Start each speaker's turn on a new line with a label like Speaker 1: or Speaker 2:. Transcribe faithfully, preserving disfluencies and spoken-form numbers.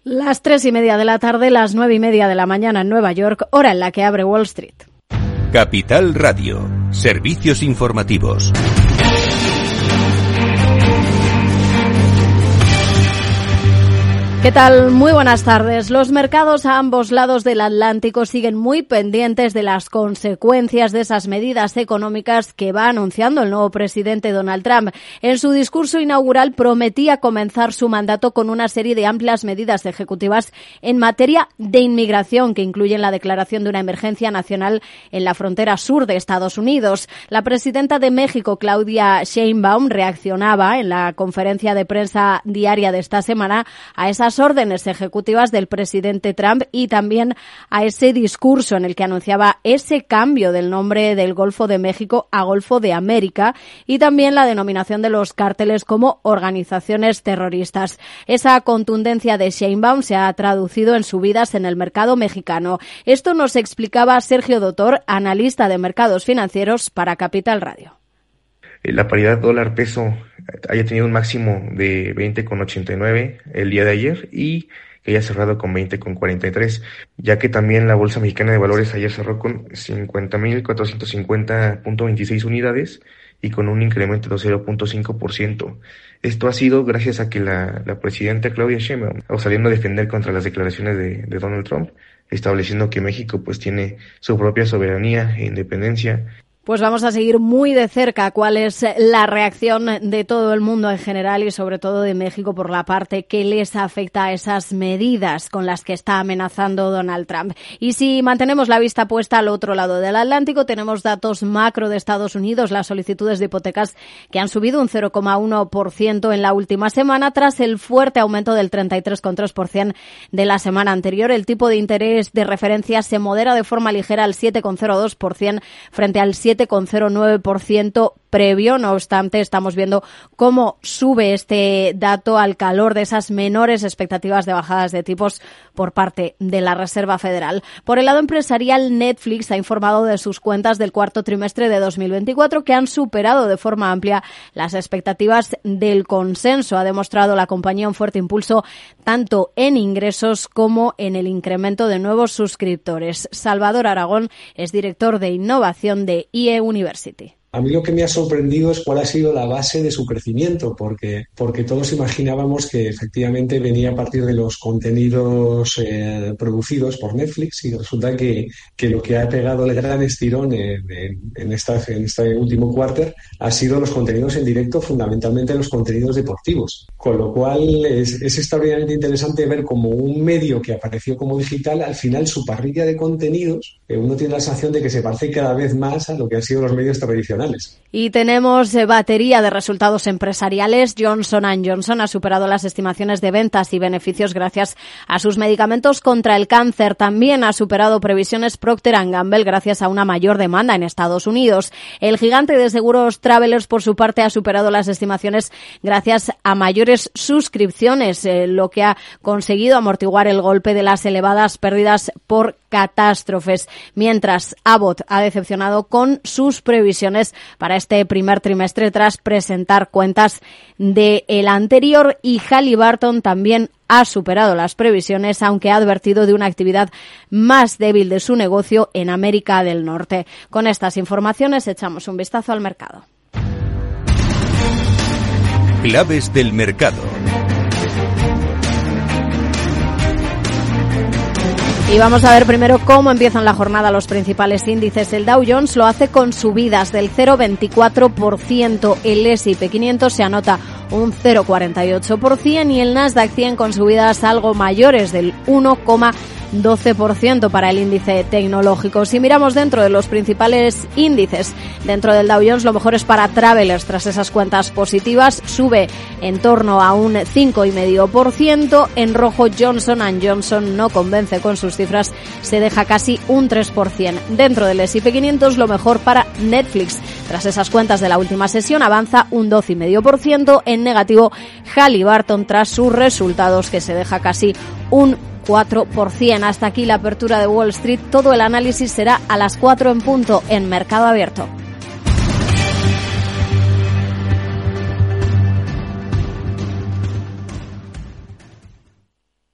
Speaker 1: Las tres y media de la tarde, las nueve y media de la mañana en Nueva York, hora en la que abre Wall Street.
Speaker 2: Capital Radio, servicios informativos.
Speaker 1: ¿Qué tal? Muy buenas tardes. Los mercados a ambos lados del Atlántico siguen muy pendientes de las consecuencias de esas medidas económicas que va anunciando el nuevo presidente Donald Trump. En su discurso inaugural prometía comenzar su mandato con una serie de amplias medidas ejecutivas en materia de inmigración que incluyen la declaración de una emergencia nacional en la frontera sur de Estados Unidos. La presidenta de México, Claudia Sheinbaum, reaccionaba en la conferencia de prensa diaria de esta semana a esas órdenes ejecutivas del presidente Trump y también a ese discurso en el que anunciaba ese cambio del nombre del Golfo de México a Golfo de América y también la denominación de los cárteles como organizaciones terroristas. Esa contundencia de Sheinbaum se ha traducido en subidas en el mercado mexicano. Esto nos explicaba Sergio Dotor, analista de mercados financieros para Capital Radio.
Speaker 3: La paridad dólar-peso haya tenido un máximo de veinte con ochenta y nueve el día de ayer y que haya cerrado con veinte con cuarenta y tres, ya que también la Bolsa Mexicana de Valores ayer cerró con cincuenta mil cuatrocientos cincuenta punto veintiséis unidades y con un incremento de cero punto cinco por ciento. Esto ha sido gracias a que la, la presidenta Claudia Sheinbaum, saliendo a defender contra las declaraciones de, de Donald Trump, estableciendo que México pues tiene su propia soberanía e independencia.
Speaker 1: Pues vamos a seguir muy de cerca cuál es la reacción de todo el mundo en general y sobre todo de México por la parte que les afecta a esas medidas con las que está amenazando Donald Trump. Y si mantenemos la vista puesta al otro lado del Atlántico, tenemos datos macro de Estados Unidos, las solicitudes de hipotecas que han subido un cero coma uno por ciento en la última semana tras el fuerte aumento del treinta y tres coma tres por ciento de la semana anterior. El tipo de interés de referencia se modera de forma ligera al siete coma cero dos por ciento frente al siete coma cero nueve por ciento previo. No obstante, estamos viendo cómo sube este dato al calor de esas menores expectativas de bajadas de tipos por parte de la Reserva Federal. Por el lado empresarial, Netflix ha informado de sus cuentas del cuarto trimestre de dos mil veinticuatro que han superado de forma amplia las expectativas del consenso. Ha demostrado la compañía un fuerte impulso tanto en ingresos como en el incremento de nuevos suscriptores. Salvador Aragón es director de innovación de I E University.
Speaker 4: A mí lo que me ha sorprendido es cuál ha sido la base de su crecimiento, porque, porque todos imaginábamos que efectivamente venía a partir de los contenidos eh, producidos por Netflix y resulta que, que lo que ha pegado el gran estirón en, en, en, esta, en este último quarter ha sido los contenidos en directo, fundamentalmente los contenidos deportivos. Con lo cual es, es extraordinariamente interesante ver cómo un medio que apareció como digital, al final su parrilla de contenidos, eh, uno tiene la sensación de que se parece cada vez más a lo que han sido los medios tradicionales.
Speaker 1: Y tenemos eh, batería de resultados empresariales. Johnson and Johnson ha superado las estimaciones de ventas y beneficios gracias a sus medicamentos contra el cáncer. También ha superado previsiones Procter and Gamble gracias a una mayor demanda en Estados Unidos. El gigante de seguros Travelers, por su parte, ha superado las estimaciones gracias a mayores suscripciones, eh, lo que ha conseguido amortiguar el golpe de las elevadas pérdidas por catástrofes. Mientras Abbott ha decepcionado con sus previsiones para este primer trimestre tras presentar cuentas del anterior y Halliburton también ha superado las previsiones, aunque ha advertido de una actividad más débil de su negocio en América del Norte. Con estas informaciones echamos un vistazo al mercado.
Speaker 2: Claves del mercado.
Speaker 1: Y vamos a ver primero cómo empiezan la jornada los principales índices. El Dow Jones lo hace con subidas del cero coma veinticuatro por ciento. El ese y pe quinientos se anota un cero coma cuarenta y ocho por ciento y el Nasdaq cien con subidas algo mayores del uno coma doce por ciento para el índice tecnológico. Si miramos dentro de los principales índices, dentro del Dow Jones lo mejor es para Travelers tras esas cuentas positivas, sube en torno a un cinco coma cinco por ciento. En rojo, Johnson and Johnson no convence con sus cifras, se deja casi un tres por ciento. Dentro del ese y pe quinientos lo mejor para Netflix. Tras esas cuentas de la última sesión avanza un doce coma cinco por ciento. En negativo, Halliburton tras sus resultados que se deja casi un cuatro por ciento. Hasta aquí la apertura de Wall Street. Todo el análisis será a las cuatro en punto en Mercado Abierto.